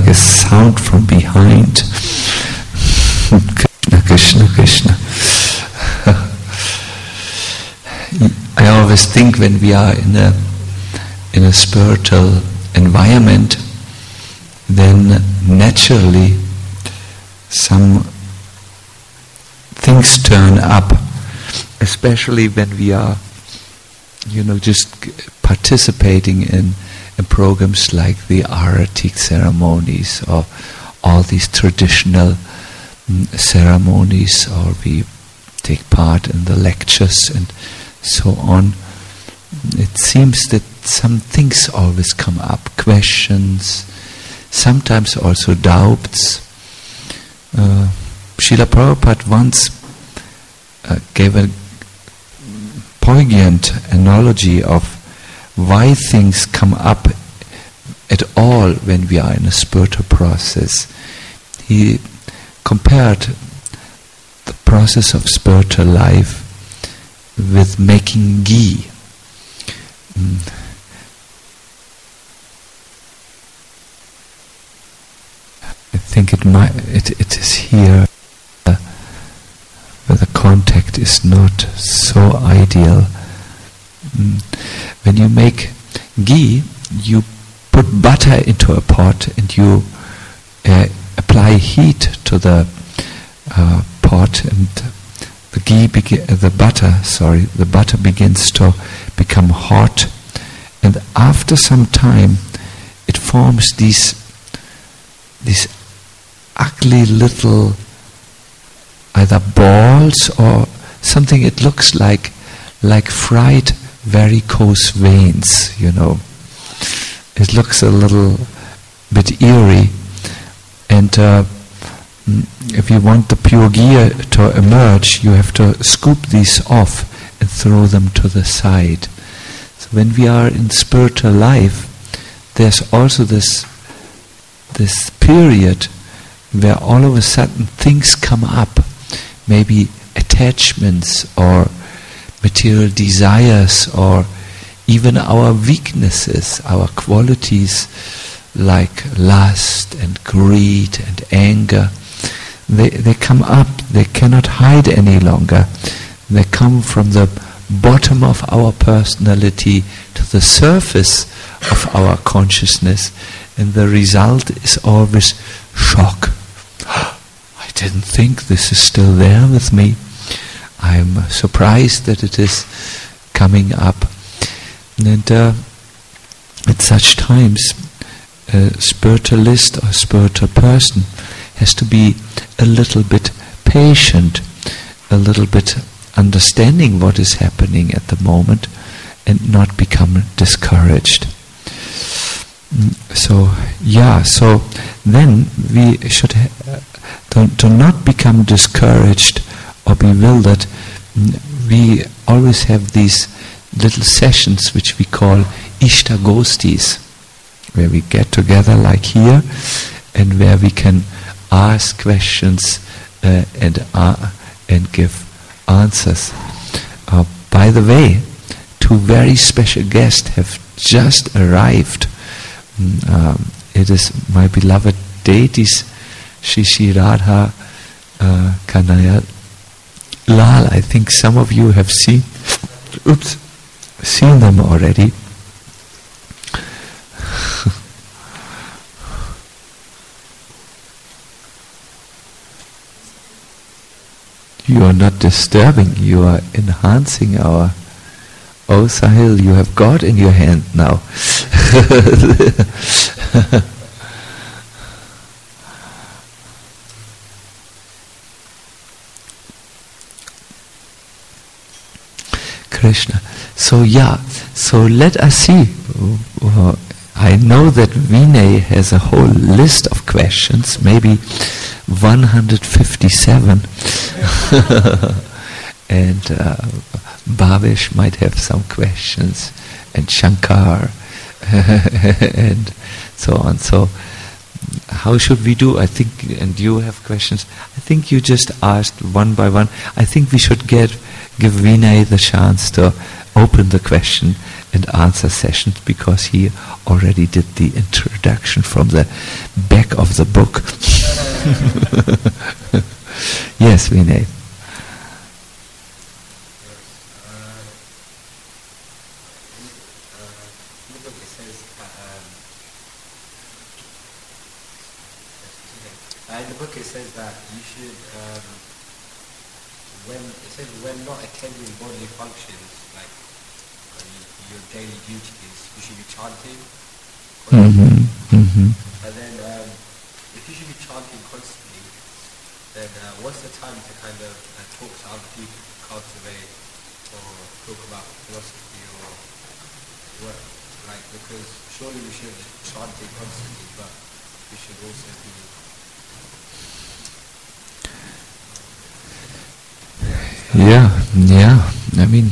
like a sound from behind. Krishna, Krishna, Krishna. I always think when we are in a spiritual environment, then naturally some things turn up, especially when we are, just participating in programs like the Aratic ceremonies or all these traditional ceremonies, or we take part in the lectures and so on. It seems that some things always come up, questions, sometimes also doubts. Srila Prabhupada once gave a poignant analogy of why things come up at all when we are in a spiritual process. He compared the process of spiritual life with making ghee. I think it is here where the contact is not so ideal. When you make ghee, you put butter into a pot and you apply heat to the pot, and the butter begins to become hot, and after some time it forms these ugly little either balls or something. It looks like fried varicose veins, It looks a little bit eerie, and if you want the pure ghee to emerge, you have to scoop these off and throw them to the side. So when we are in spiritual life, there's also this period where all of a sudden things come up, maybe attachments or material desires, or even our weaknesses, our qualities like lust and greed and anger. They come up, they cannot hide any longer. They come from the bottom of our personality to the surface of our consciousness, and the result is always shock. I didn't think this is still there with me. I'm surprised that it is coming up. And at such times, a spiritualist or spiritual person has to be a little bit patient, a little bit understanding what is happening at the moment, and not become discouraged. So then we should to not become discouraged or bewildered. We always have these little sessions which we call Ishtagostis, where we get together like here, and where we can ask questions and give answers. By the way, two very special guests have just arrived. It is my beloved deities, Shri Radha Kanaya Lal. I think some of you have seen them already. You are not disturbing, you are enhancing our... Oh Sahil, you have God in your hand now. Krishna. So let us see. I know that Vinay has a whole list of questions, maybe 157. And Bhavesh might have some questions, and Shankar, and so on. So how should we do? I think, and you have questions. I think you just asked one by one. I think we should give Vinay the chance to open the question and answer sessions, because he already did the introduction. introduction from the back of the book. Yes, Vinay. In the book it says that you should, when not attending bodily functions, like your daily duties, you should be chanting. And then if you should be chanting constantly, then what's the time to kind of talk to other people, cultivate or talk about philosophy or what? Like, because surely we should be chanting constantly, but we should also be... Yeah. I mean,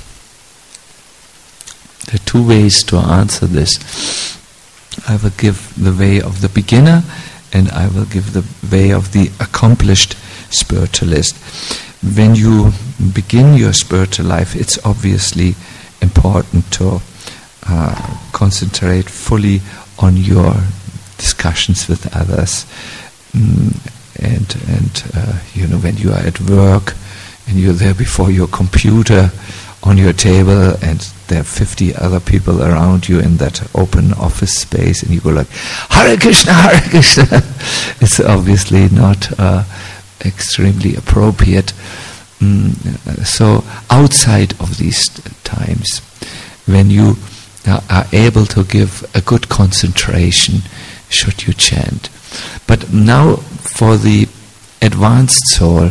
there are two ways to answer this. I will give the way of the beginner, and I will give the way of the accomplished spiritualist. When you begin your spiritual life, it's obviously important to concentrate fully on your discussions with others, and when you are at work and you're there before your computer on your table and there are 50 other people around you in that open office space and you go like, Hare Krishna, Hare Krishna. It's obviously not extremely appropriate. So outside of these times, when you are able to give a good concentration, should you chant. But now for the advanced soul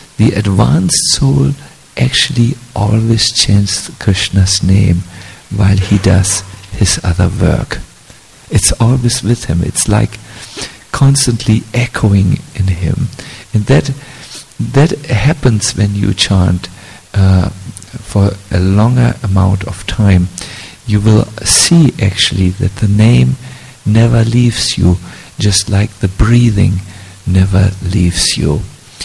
actually always chants Krishna's name while he does his other work. It's always with him. It's like constantly echoing in him. And that happens when you chant for a longer amount of time. You will see actually that the name never leaves you, just like the breathing never leaves you.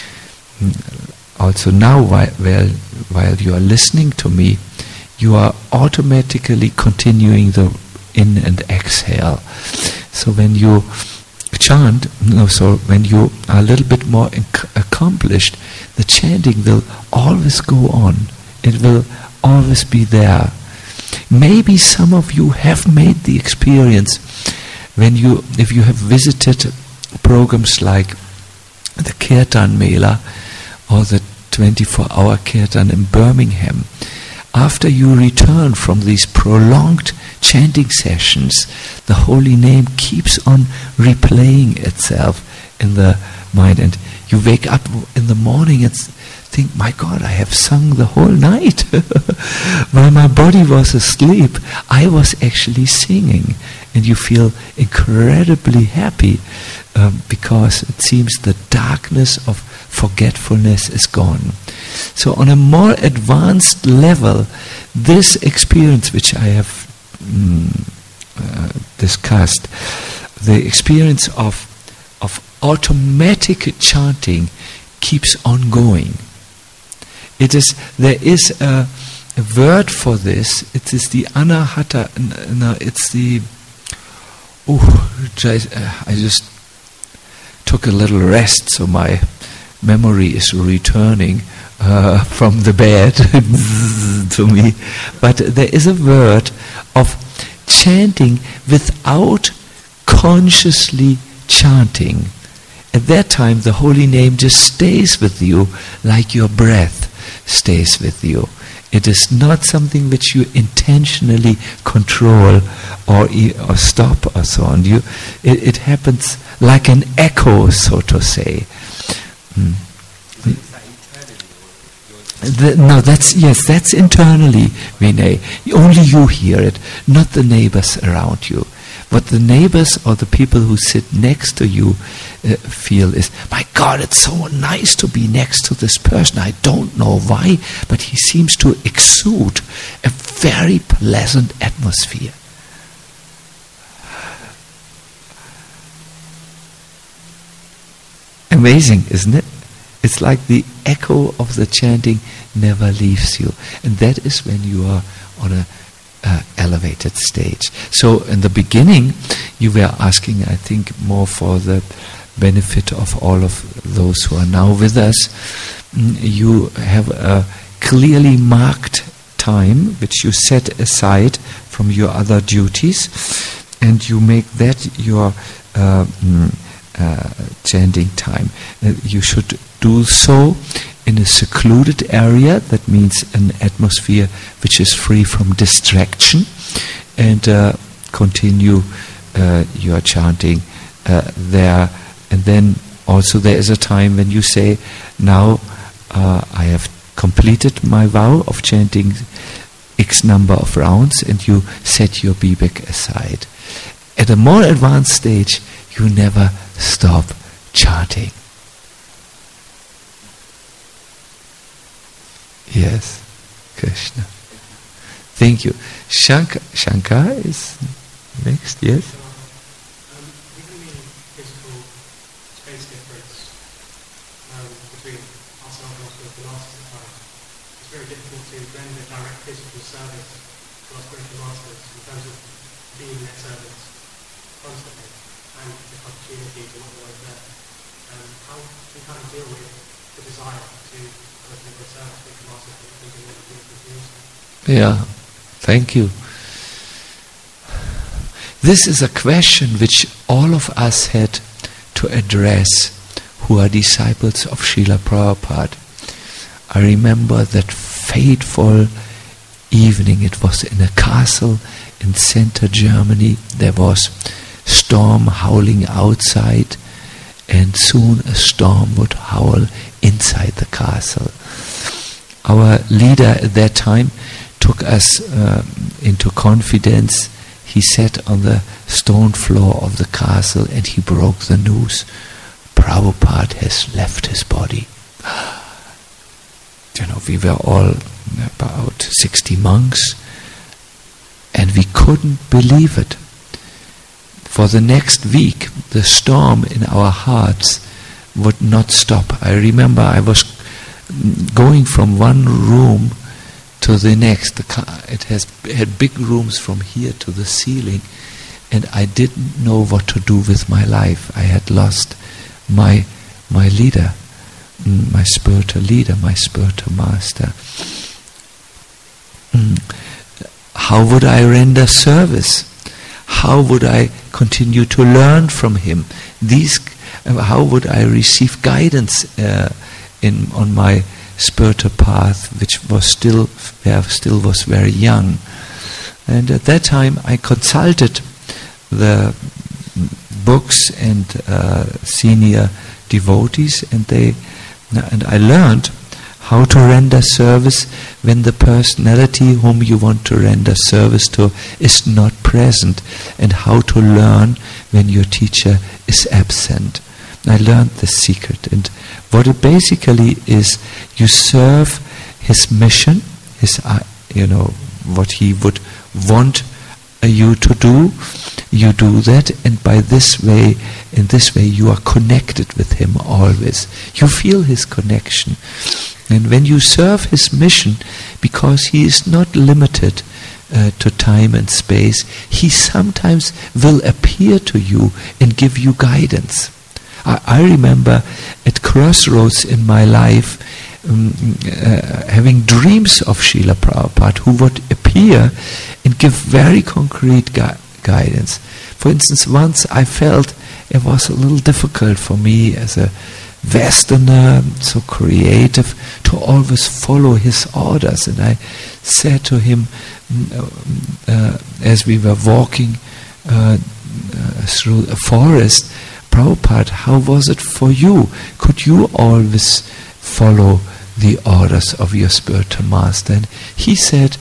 Also now, while you are listening to me, you are automatically continuing the in and exhale. So when you chant, when you are a little bit more accomplished, the chanting will always go on. It will always be there. Maybe some of you have made the experience if you have visited programs like the Kirtan Mela or the 24-hour Kirtan in Birmingham. After you return from these prolonged chanting sessions, the holy name keeps on replaying itself in the mind, and you wake up in the morning and think, my God, I have sung the whole night. While my body was asleep, I was actually singing. And you feel incredibly happy because it seems the darkness of forgetfulness is gone. So on a more advanced level, this experience which I have discussed, the experience of automatic chanting keeps on going. There is a word for this. It is the anahata. No, it's the. I just took a little rest, so my memory is returning from the bed to me. But there is a word of chanting without consciously chanting. At that time, the holy name just stays with you like your breath stays with you. It is not something which you intentionally control or stop or so on. It happens like an echo, so to say. That's internally, Vinay. Only you hear it, not the neighbors around you. What the neighbors or the people who sit next to you feel is, my God, it's so nice to be next to this person. I don't know why, but he seems to exude a very pleasant atmosphere. Amazing, isn't it? It's like the echo of the chanting never leaves you. And that is when you are on a elevated stage. So in the beginning, You were asking, I think, more for the benefit of all of those who are now with us. You have a clearly marked time which you set aside from your other duties, and you make that your chanting time. You should do so in a secluded area, that means an atmosphere which is free from distraction, and continue your chanting there. And then also there is a time when you say, now I have completed my vow of chanting X number of rounds, and you set your bibek aside. At a more advanced stage, you never stop chanting. Yes, Krishna. Thank you. Shankar is next, yes? Given the physical space difference between ourselves and spiritual masters at times, it's very difficult to render direct physical service to our spiritual masters in terms of being their servants constantly, and the opportunities and what always there. How do we kind of deal with the desire to serve spiritual masters and thinking what we do? Yeah, thank you. This is a question which all of us had to address who are disciples of Srila Prabhupada. I remember that fateful evening. It was in a castle in center Germany. There was storm howling outside, and soon a storm would howl inside the castle. Our leader at that time took us into confidence. He sat on the stone floor of the castle and he broke the news. Prabhupada has left his body. We were all about 60 monks, and we couldn't believe it. For the next week, the storm in our hearts would not stop. I remember I was going from one room to the next. It had big rooms from here to the ceiling, and I didn't know what to do with my life. I had lost my leader, my spiritual leader, my spiritual master. How would I render service? How would I continue to learn from him? How would I receive guidance on my spiritual path, which was still was very young? And at that time, I consulted the books and senior devotees, and I learned how to render service when the personality whom you want to render service to is not present, and how to learn when your teacher is absent. I learned the secret, and what it basically is, you serve his mission, what he would want you to do. You do that, and in this way you are connected with him always. You feel his connection. And when you serve his mission, because he is not limited to time and space, he sometimes will appear to you and give you guidance. I remember at crossroads in my life having dreams of Srila Prabhupada, who would appear and give very concrete guidance. For instance, once I felt it was a little difficult for me as a Westerner, so creative, to always follow his orders. And I said to him, as we were walking through a forest, Prabhupada, how was it for you? Could you always follow the orders of your spiritual master? And he said,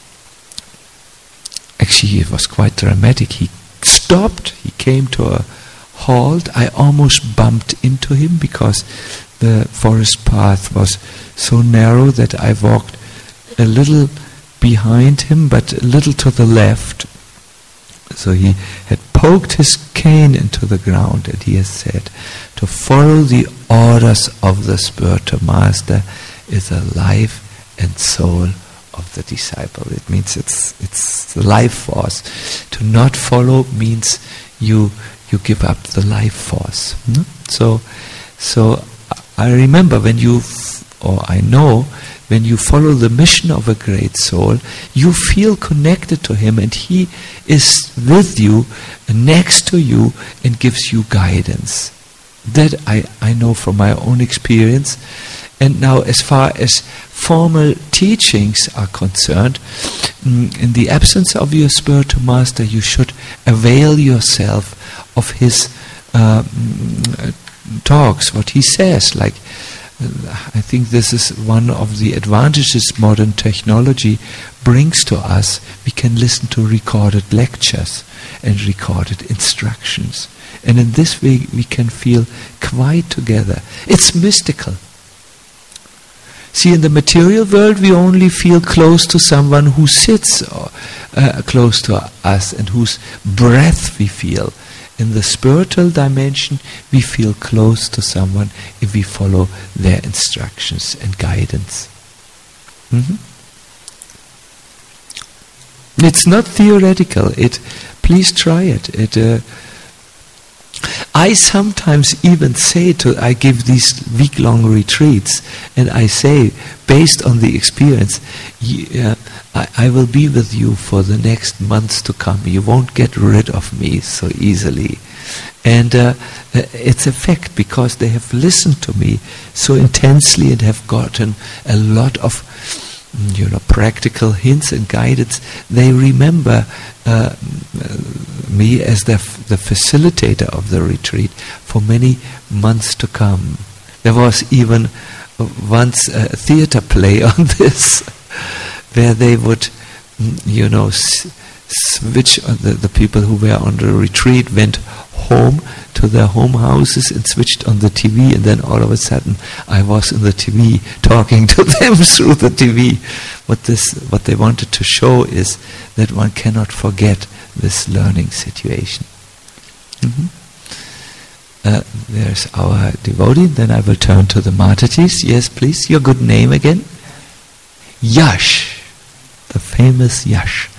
actually it was quite dramatic. He stopped, he came to a halt. I almost bumped into him because the forest path was so narrow that I walked a little behind him, but a little to the left. So he had poked his cane into the ground, and he has said, to follow the orders of the spiritual master is the life and soul of the disciple. It means it's the life force. To not follow means you give up the life force. No? So I remember when I know when you follow the mission of a great soul, you feel connected to him, and he is with you, next to you, and gives you guidance. That I know from my own experience. And now, as far as formal teachings are concerned, in the absence of your spiritual master, you should avail yourself of his talks, what he says. Like, I think this is one of the advantages modern technology brings to us. We can listen to recorded lectures and recorded instructions. And in this way we can feel quite together. It's mystical. See, in the material world we only feel close to someone who sits close to us and whose breath we feel. In the spiritual dimension we feel close to someone if we follow their instructions and guidance. It's not theoretical. Please try it. I sometimes even say I give these week-long retreats, and I say, based on the experience, I will be with you for the next months to come. You won't get rid of me so easily. And it's a fact, because they have listened to me so intensely and have gotten a lot of practical hints and guidance. They remember me as the facilitator of the retreat for many months to come. There was even once a theater play on this, where they would, switch. The people who were on the retreat went home to their home houses and switched on the TV, and then all of a sudden I was in the TV talking to them through the TV. What they wanted to show is that one cannot forget this learning situation. There's our devotee. Then I will turn to the Matatis. Yes, please. Your good name again? Yash, the famous Yash.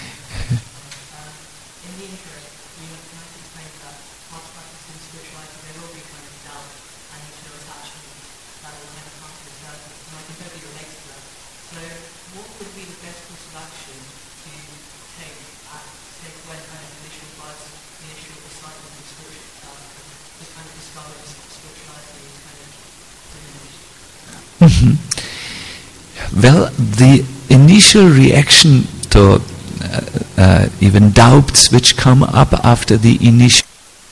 Well, the initial reaction to even doubts which come up after the initial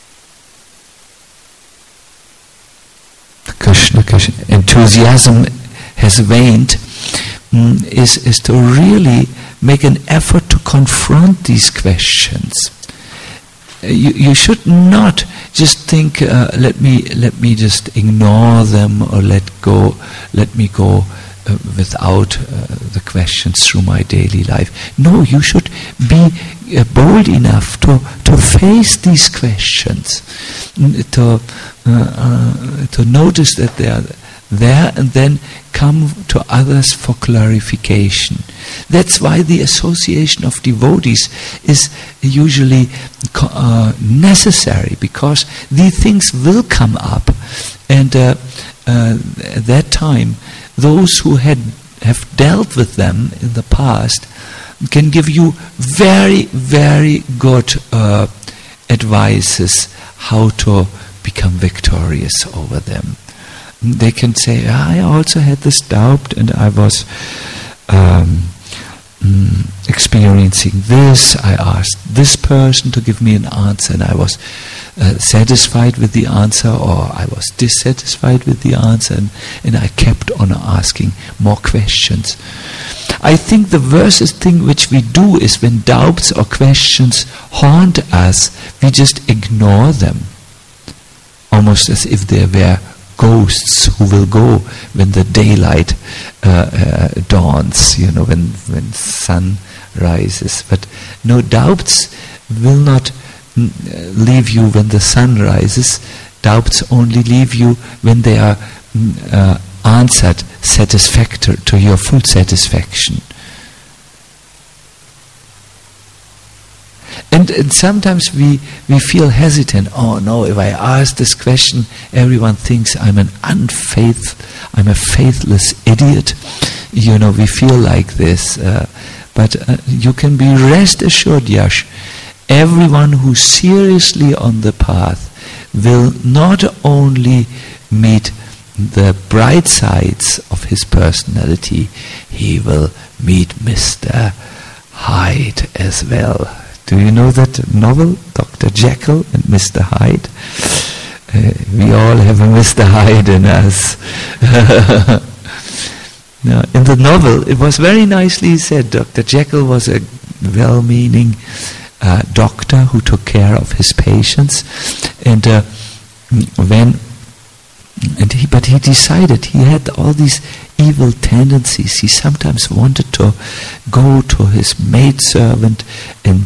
Krishna enthusiasm has waned, is to really make an effort to confront these questions. You should not just think, let me just ignore them, or let me go without the questions through my daily life. No, you should be bold enough to face these questions, to notice that they are there, and then come to others for clarification. That's why the association of devotees is usually necessary, because these things will come up, and at that time those who have dealt with them in the past can give you very, very good advices how to become victorious over them. They can say, I also had this doubt, and I was experiencing this. I asked this person to give me an answer, and I was satisfied with the answer, or I was dissatisfied with the answer, and I kept on asking more questions. I think the worst thing which we do is, when doubts or questions haunt us, we just ignore them, almost as if they were ghosts who will go when the daylight dawns, when sun rises. But no, doubts will not leave you when the sun rises. Doubts only leave you when they are answered satisfactory to your full satisfaction. And sometimes we feel hesitant. Oh no, if I ask this question, everyone thinks I'm a faithless idiot. We feel like this. But you can be rest assured, Yash, everyone who's seriously on the path will not only meet the bright sides of his personality, he will meet Mr. Hyde as well. Do you know that novel, Dr. Jekyll and Mr. Hyde? We all have a Mr. Hyde in us. Now, in the novel, it was very nicely said. Dr. Jekyll was a well-meaning doctor who took care of his patients, but he decided he had all these evil tendencies. He sometimes wanted to go to his maidservant and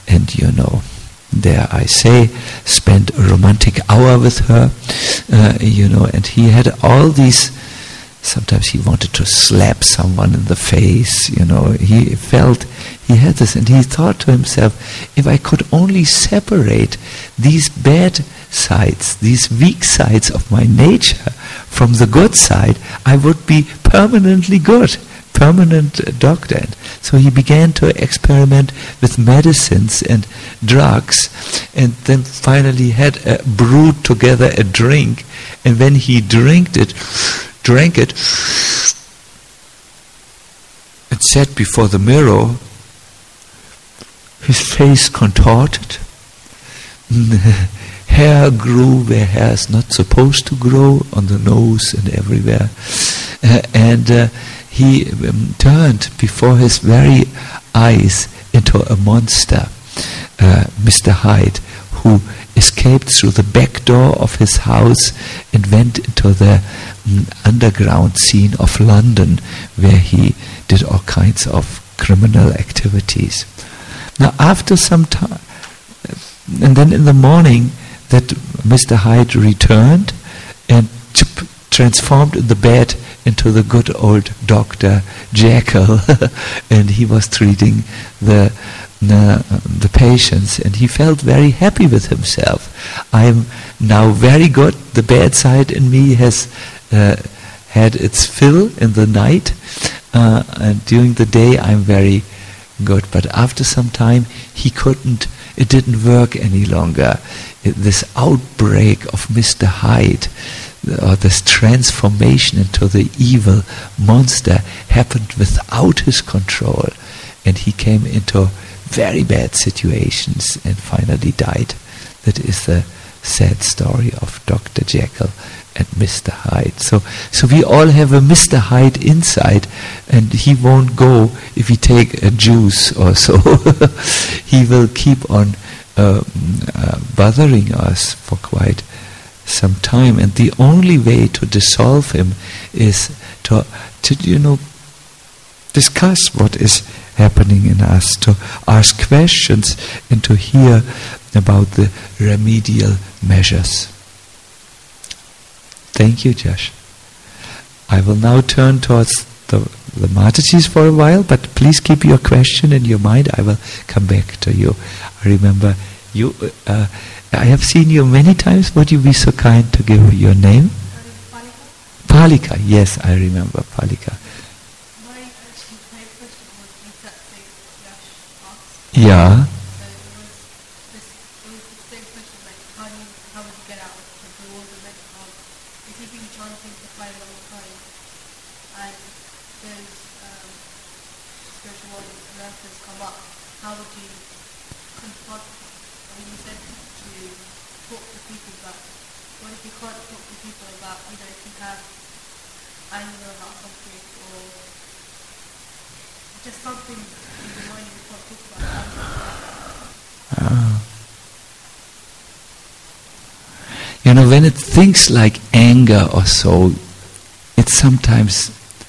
dare I say, spend a romantic hour with her, and he had all these. Sometimes he wanted to slap someone in the face, he felt he had this, and he thought to himself, if I could only separate these bad sides, these weak sides of my nature from the good side, I would be permanently good, permanent doctor. And so he began to experiment with medicines and drugs, and then finally brewed together a drink, and when he drank it, and sat before the mirror, his face contorted, hair grew where hair is not supposed to grow, on the nose and everywhere, and he turned before his very eyes into a monster, Mr. Hyde, who escaped through the back door of his house and went into the underground scene of London, where he did all kinds of criminal activities. Now, after some time, and then in the morning, that Mr. Hyde returned and transformed in the bed into the good old Dr. Jekyll, and he was treating the patients, and he felt very happy with himself. I am now very good. The bad side in me has had its fill in the night, and during the day I'm very good. But after some time, it didn't work any longer. This outbreak of Mr. Hyde, or this transformation into the evil monster, happened without his control, and he came into very bad situations and finally died. That is the sad story of Dr. Jekyll and Mr. Hyde. So we all have a Mr. Hyde inside, and he won't go if we take a juice or so. He will keep on bothering us for quite some time, and the only way to dissolve him is to discuss what is happening in us, to ask questions and to hear about the remedial measures. Thank you, Josh. I will now turn towards the Matajis for a while, but please keep your question in your mind. I will come back to you. I remember you. I have seen you many times. Would you be so kind to give your name? Palika. Yes, I remember Palika. Yeah. When it thinks like anger or so, it's sometimes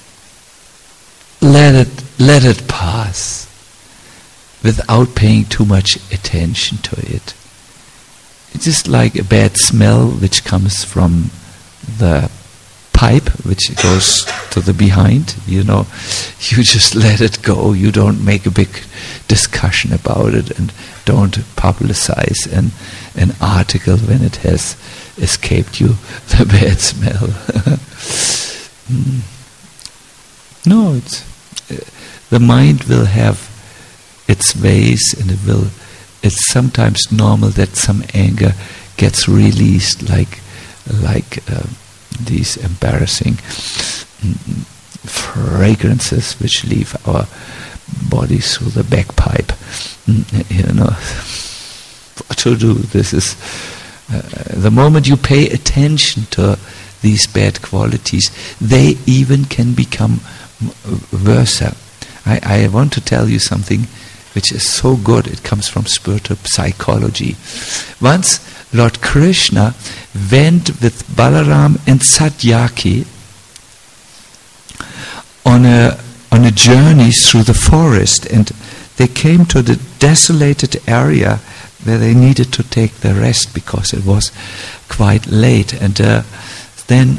let it pass without paying too much attention to it. It's just like a bad smell which comes from the pipe which goes to the behind, you just let it go. You don't make a big discussion about it and don't publicize an article when it has escaped you the bad smell. No, the mind will have its ways, and it's sometimes normal that some anger gets released, like these embarrassing fragrances which leave our bodies through the bagpipe. What to do? This is the moment you pay attention to these bad qualities, they even can become worse. I want to tell you something which is so good. It comes from spiritual psychology. Once Lord Krishna went with Balaram and Satyaki on a journey through the forest, and they came to the desolated area where they needed to take their rest because it was quite late. And then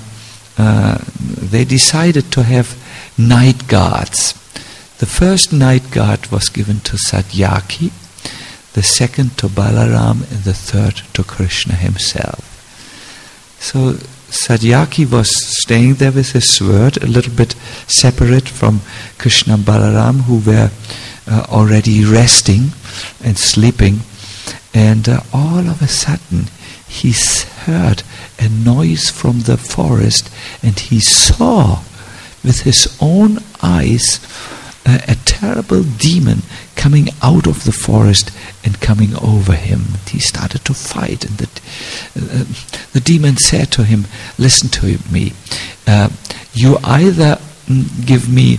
they decided to have night guards. The first night guard was given to Satyaki, the second to Balaram, and the third to Krishna himself. So Satyaki was staying there with his sword, a little bit separate from Krishna and Balaram, who were already resting and sleeping. And all of a sudden, he heard a noise from the forest, and he saw with his own eyes a terrible demon coming out of the forest and coming over him. He started to fight, and the demon said to him, "Listen to me. You either give me,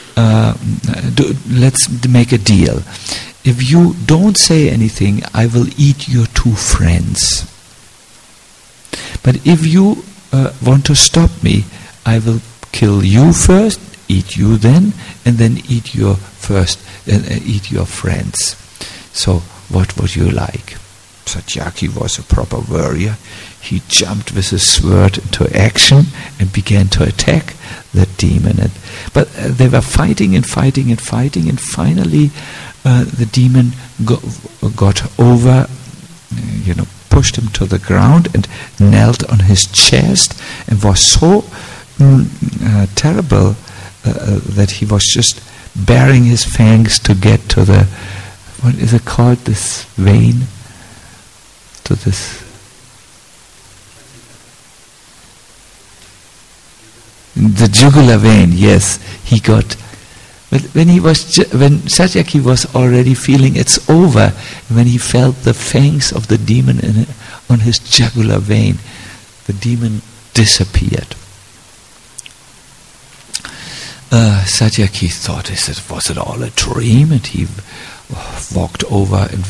let's make a deal. If you don't say anything, I will eat your 2 friends. But if you want to stop me, I will kill you first, eat you then, and then eat your friends. So what would you like?" Satyaki was a proper warrior. He jumped with his sword into action and began to attack the demon. But they were fighting, and finally the demon got over, pushed him to the ground and knelt on his chest, and was so terrible that he was just baring his fangs to get to the, what is it called, this vein? To this... The jugular vein, yes. He got... But when Satyaki was already feeling it's over, when he felt the fangs of the demon on his jugular vein, the demon disappeared. Satyaki thought, was it all a dream? And he walked over and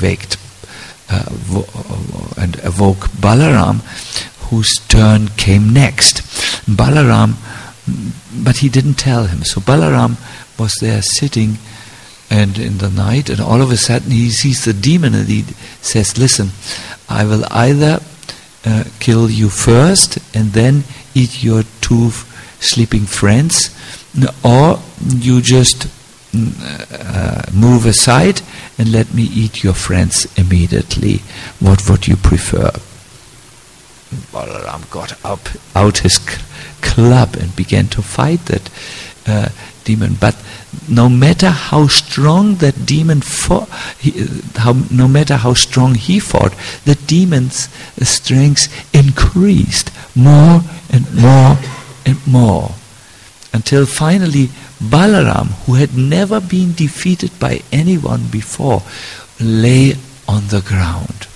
awoke Balaram, whose turn came next. Balaram, but he didn't tell him. So Balaram was there sitting, and in the night, and all of a sudden he sees the demon, and he says, "Listen, I will either kill you first and then eat your 2 sleeping friends, or you just move aside and let me eat your friends immediately. What would you prefer?" Balaram got out his club and began to fight that demon. But no matter how strong that demon fought, no matter how strong he fought, the demon's strength increased more and more and more, until finally Balaram, who had never been defeated by anyone before, lay on the ground,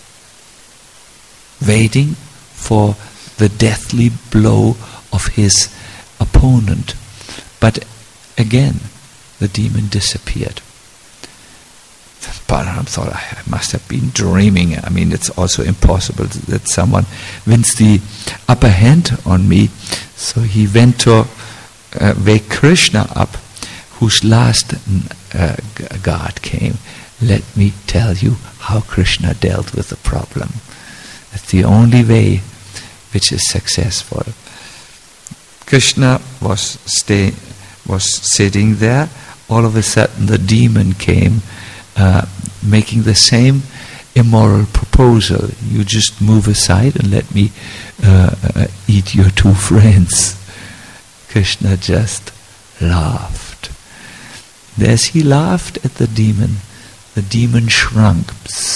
waiting for the deathly blow of his opponent. But again, the demon disappeared. Balaram thought, I must have been dreaming. I mean, it's also impossible that someone wins the upper hand on me. So he went to wake Krishna up, whose last guard came. Let me tell you how Krishna dealt with the problem. That's the only way which is successful. Krishna was sitting there all of a sudden the demon came, making the same immoral proposal. You just move aside and let me eat your two friends. Krishna just laughed. And as he laughed at the demon shrunk.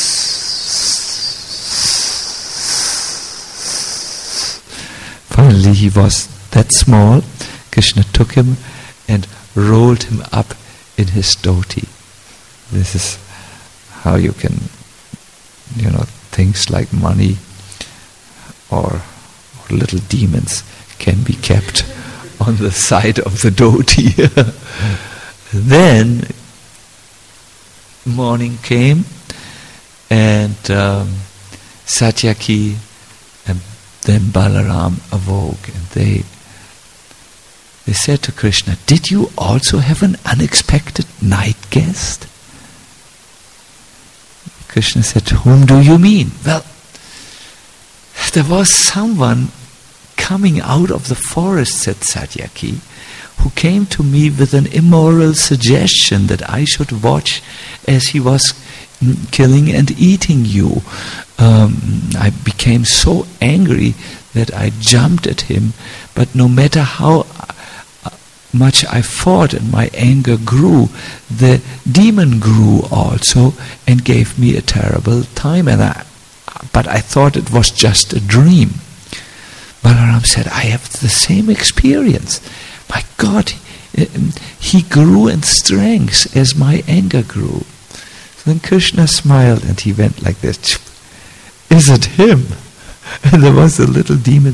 Finally he was that small. Krishna took him and rolled him up in his dhoti. This is how you can, things like money or little demons can be kept on the side of the dhoti. Then morning came, and Satyaki and then Balaram awoke, and they said to Krishna, "Did you also have an unexpected night guest?" Krishna said, "Whom do you mean?" "Well, there was someone coming out of the forest," said Satyaki, "who came to me with an immoral suggestion that I should watch as he was killing and eating you. I became so angry that I jumped at him, but no matter how much I fought and my anger grew, the demon grew also and gave me a terrible time, but I thought it was just a dream." Balaram said, "I have the same experience. My God, he grew in strength as my anger grew." So then Krishna smiled and he went like this. "Is it him?" And there was a little demon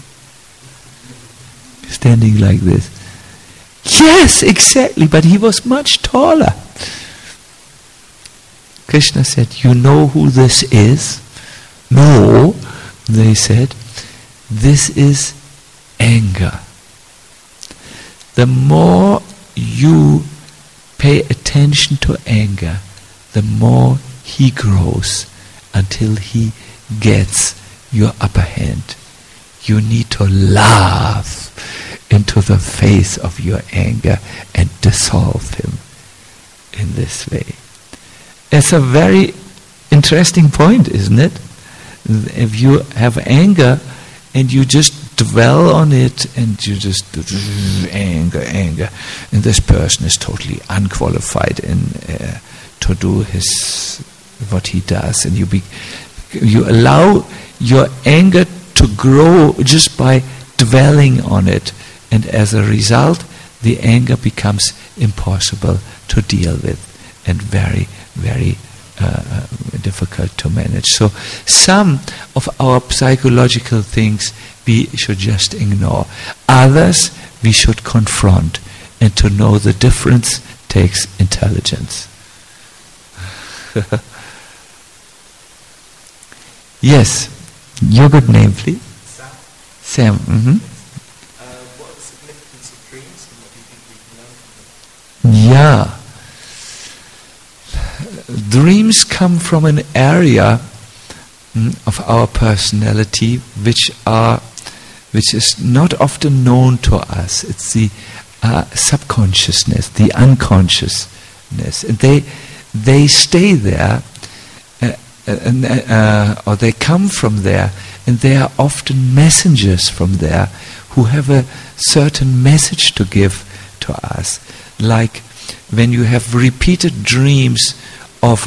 standing like this. "Yes, exactly, but he was much taller." Krishna said, "You know who this is?" "No," they said. "This is anger. The more you pay attention to anger, the more he grows until he gets your upper hand. You need to laugh into the face of your anger and dissolve him in this way." It's a very interesting point, isn't it? If you have anger and you just dwell on it and you just anger, and this person is totally unqualified to do what he does, and you allow your anger to grow just by dwelling on it, and as a result the anger becomes impossible to deal with and very, very difficult to manage. So some of our psychological things we should just ignore. Others we should confront, and to know the difference takes intelligence. Yes, your good name, please. Sam. Sam. Mm-hmm. What are the significance of dreams, and what do you think we can learn from them? Yeah. Dreams come from an area of our personality which is not often known to us. It's the subconsciousness, the unconsciousness, and they stay there, or they come from there, and they are often messengers from there who have a certain message to give to us. Like when you have repeated dreams of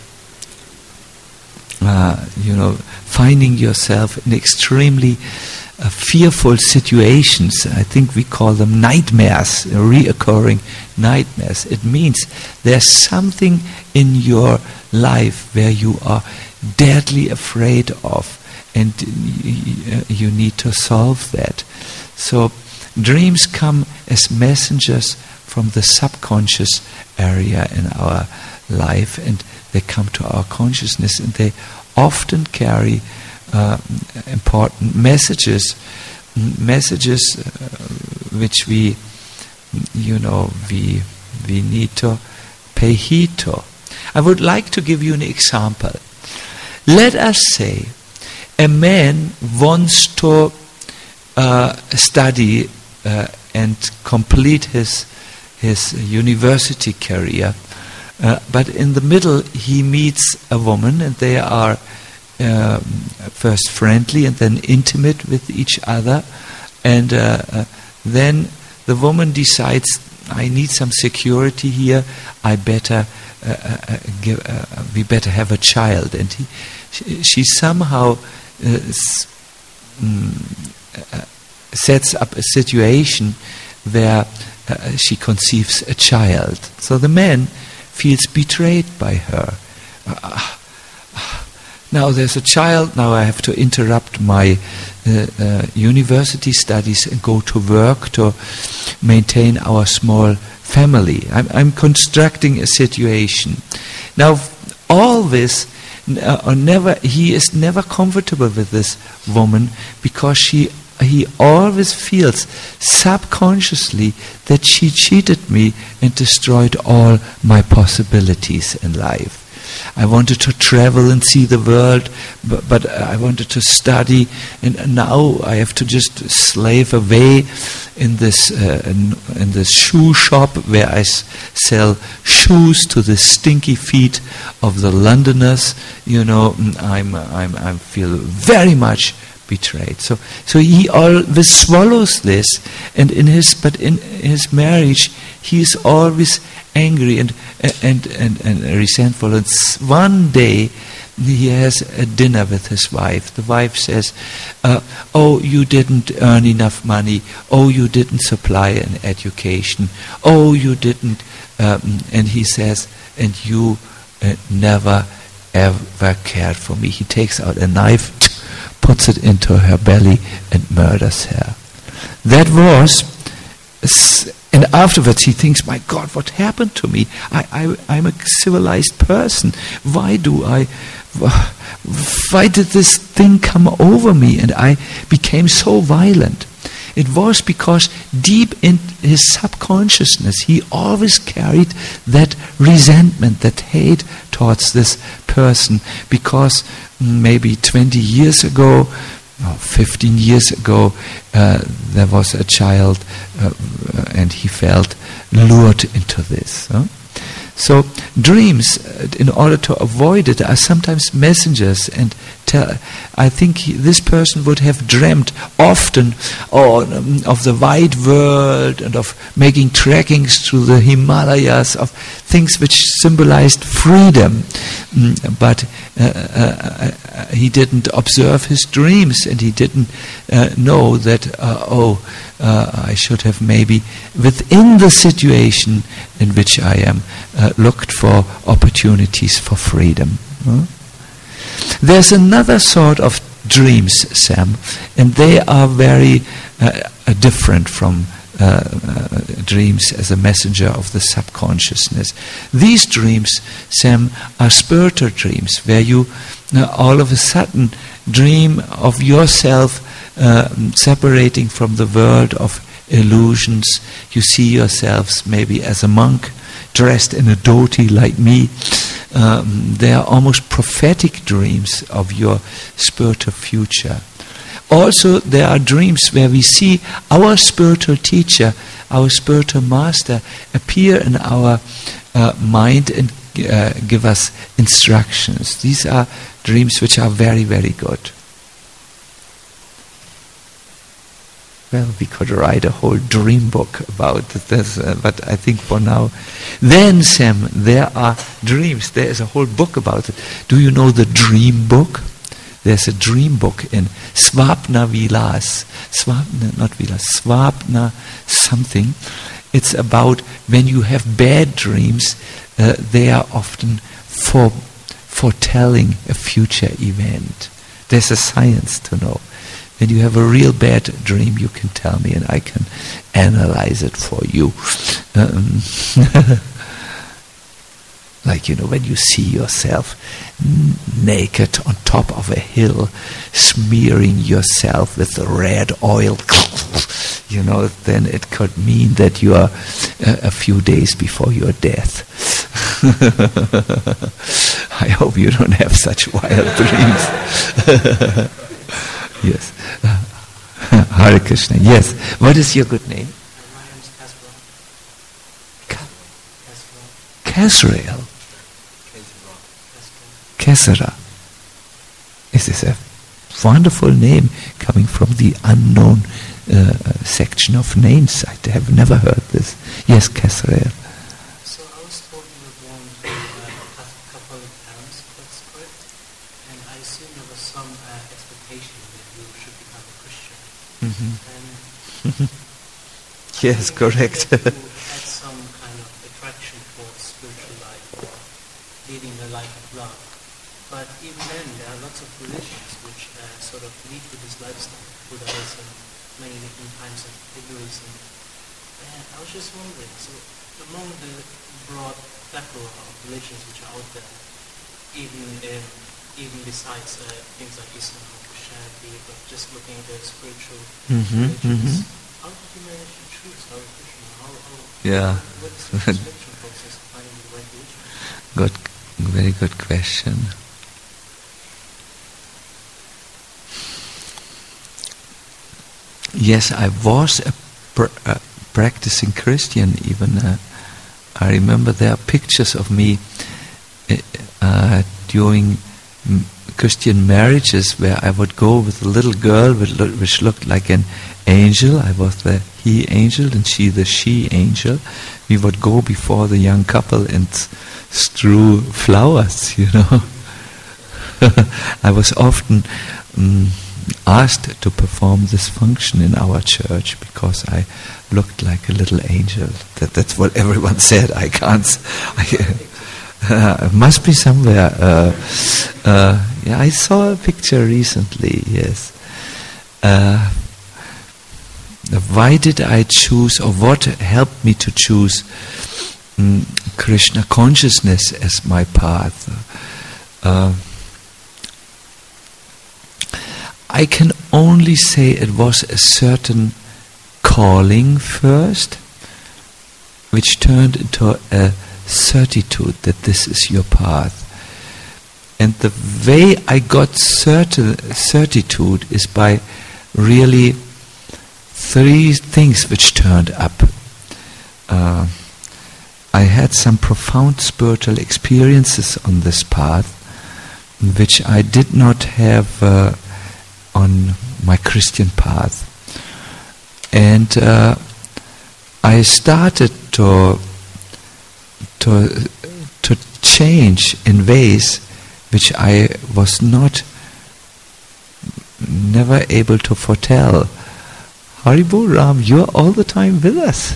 finding yourself in extremely fearful situations. I think we call them nightmares, reoccurring nightmares. It means there's something in your life where you are deadly afraid of, and you need to solve that. So dreams come as messengers from the subconscious area in our life, and they come to our consciousness, and they often carry important messages which we need to pay heed to. I would like to give you an example. Let us say a man wants to study and complete his his university career. But in the middle, he meets a woman, and they are first friendly and then intimate with each other. And then the woman decides, I need some security here. I better we better have a child. And she somehow sets up a situation where she conceives a child. So the man feels betrayed by her. Now there's a child, now I have to interrupt my university studies and go to work to maintain our small family. I'm constructing a situation. Now all this, he is never comfortable with this woman, because he always feels subconsciously that she cheated me and destroyed all my possibilities in life. I wanted to travel and see the world, but I wanted to study, and now I have to just slave away in this shoe shop where I sell shoes to the stinky feet of the Londoners. You know, I feel very much betrayed. So he always swallows this, and in his marriage he is always angry and resentful. And one day he has a dinner with his wife. The wife says, "Oh, you didn't earn enough money. Oh, you didn't supply an education. Oh, you didn't." And he says, "And you never ever cared for me." He takes out a knife, puts it into her belly, and murders her. That was, and afterwards he thinks, my God, what happened to me? I'm a civilized person. Why did this thing come over me and I became so violent? It was because deep in his subconsciousness he always carried that resentment, that hate towards this person, because maybe 20 years ago, or 15 years ago, there was a child and he felt lured into this. So dreams, in order to avoid it, are sometimes messengers. And I think this person would have dreamt often of the wide world and of making trekkings through the Himalayas, of things which symbolized freedom. But he didn't observe his dreams, and he didn't know that, I should have maybe, within the situation in which I am, looked for opportunities for freedom. There's another sort of dreams, Sam, and they are very different from dreams as a messenger of the subconsciousness. These dreams, Sam, are spiritual dreams, where you all of a sudden dream of yourself separating from the world of illusions. You see yourselves maybe as a monk, dressed in a dhoti like me. They are almost prophetic dreams of your spiritual future. Also, there are dreams where we see our spiritual teacher, our spiritual master, appear in our mind and give us instructions. These are dreams which are very, very good. Well, we could write a whole dream book about this, but I think for now. Then, Sam, there are dreams. There is a whole book about it. Do you know the dream book? There's a dream book in Swapna Vilas. Swapna something. It's about when you have bad dreams, they are often foretelling a future event. There's a science to know. When you have a real bad dream, you can tell me and I can analyze it for you. Like, when you see yourself naked on top of a hill, smearing yourself with the red oil, then it could mean that you are a few days before your death. I hope you don't have such wild dreams. Yes. Hare Krishna. Yes. What is your good name? My name is Casper. Kesrael. Kesera. This is a wonderful name coming from the unknown section of names. I have never heard this. Yes, Kesrael. So I was told you were born to Catholic parents, that's correct? And I assume there was some expectation that you should become a Christian. And Yes, correct. you had some kind of attraction towards spiritual life or leading a life of love. But even then, there are lots of religions which sort of lead to this lifestyle, Buddhism, many different kinds of Hinduism. And I was just wondering, so among the broad plethora of religions which are out there, even besides things like Islam or Christianity, but just looking at the spiritual religions, how did you manage to choose how Krishna? Yeah. What is the selection process of finding the right religion? Good, very good question. Yes, I was a practicing Christian even. I remember there are pictures of me during Christian marriages where I would go with a little girl which looked like an angel. I was the he angel and she the she angel. We would go before the young couple and strew flowers, you know. I was often asked to perform this function in our church because I looked like a little angel. That's what everyone said. I can't. It must be somewhere. Yeah, I saw a picture recently. Yes. Why did I choose, or what helped me to choose Krishna consciousness as my path? I can only say it was a certain calling first, which turned into a certitude that this is your path. And the way I got certitude is by really three things which turned up. I had some profound spiritual experiences on this path, which I did not have on my Christian path. And I started to change in ways which I was never able to foretell. Haribo Ram, you are all the time with us.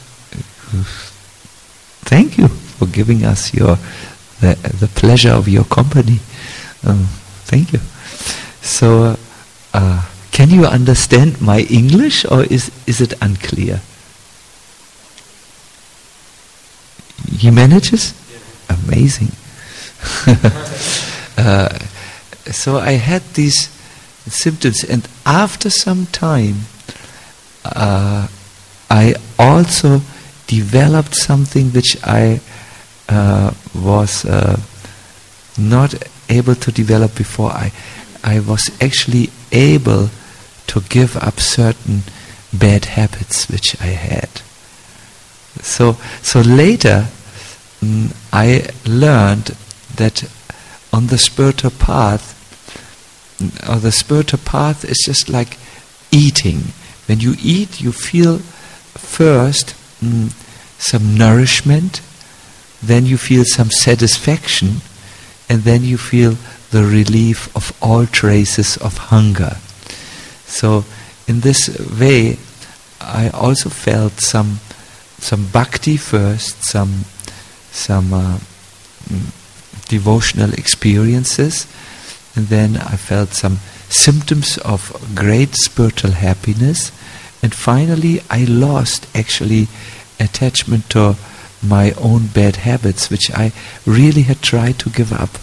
Thank you for giving us the pleasure of your company. Thank you. So, can you understand my English, or is it unclear? He manages? Yeah. Amazing. So I had these symptoms, and after some time I also developed something which I was not able to develop before. I was actually able to give up certain bad habits which I had. So later I learned that on the spiritual path, or the spiritual path is just like eating. When you eat, you feel first some nourishment, then you feel some satisfaction, and then you feel the relief of all traces of hunger. So in this way, I also felt some bhakti first, some devotional experiences, and then I felt some symptoms of great spiritual happiness, and finally I lost actually attachment to my own bad habits, which I really had tried to give up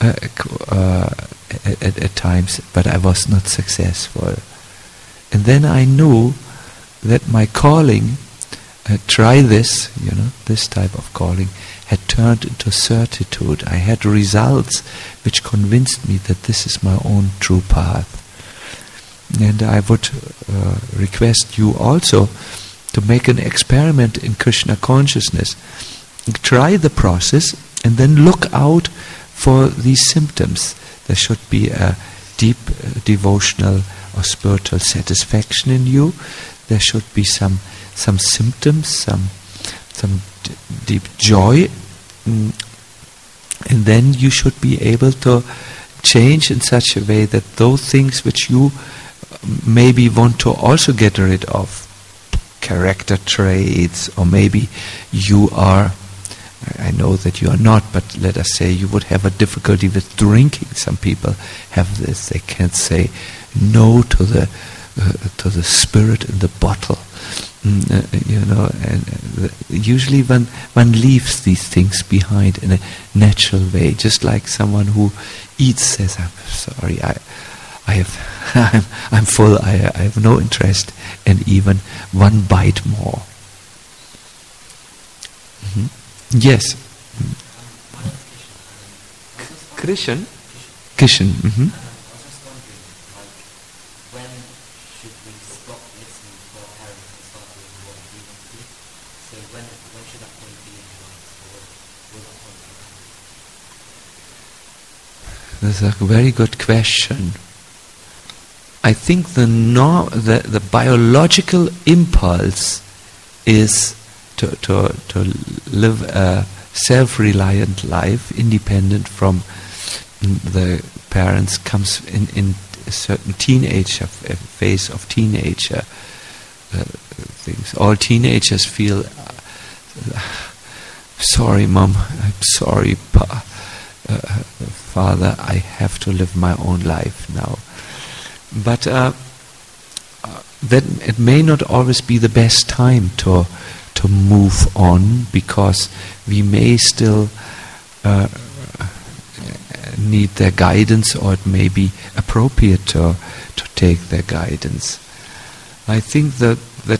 at times, but I was not successful. And then I knew that my calling, try this, this type of calling, had turned into certitude. I had results which convinced me that this is my own true path. And I would request you also to make an experiment in Krishna consciousness. try the process and then look out for these symptoms. There should be a deep devotional or spiritual satisfaction in you. There should be some symptoms, some deep joy, and then you should be able to change in such a way that those things which you maybe want to also get rid of, character traits, or maybe you are, I know that you are not, but let us say you would have a difficulty with drinking. Some people have this; they can't say no to the spirit in the bottle. And usually one leaves these things behind in a natural way, just like someone who eats says, "I'm sorry, I'm full. I have no interest in even one bite more." Yes. Krishan? Kishan. I was just wondering, when should we stop listening to our parents and start doing what we want to do? So when should that point be in our lives, or will that point be? That's a very good question. I think the biological impulse is to live a self-reliant life, independent from the parents, comes in a certain teenager phase of teenager things. All teenagers feel, sorry mom, I'm sorry father, I have to live my own life now. But that it may not always be the best time to move on, because we may still need their guidance, or it may be appropriate to take their guidance. I think that the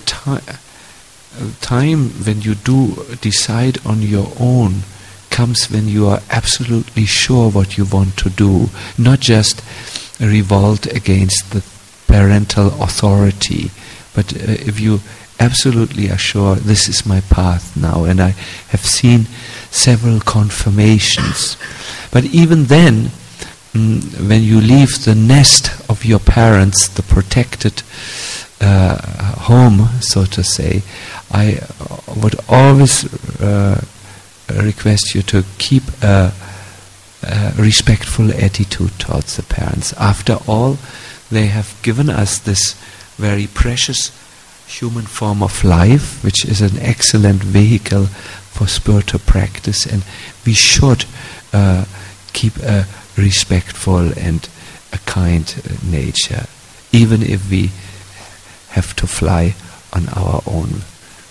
time when you do decide on your own comes when you are absolutely sure what you want to do, not just revolt against the parental authority, but if you absolutely are sure this is my path now, and I have seen several confirmations. But even then, when you leave the nest of your parents, the protected home, so to say, I would always request you to keep a respectful attitude towards the parents. After all, they have given us this very precious human form of life, which is an excellent vehicle for spiritual practice, and we should keep a respectful and a kind nature, even if we have to fly on our own.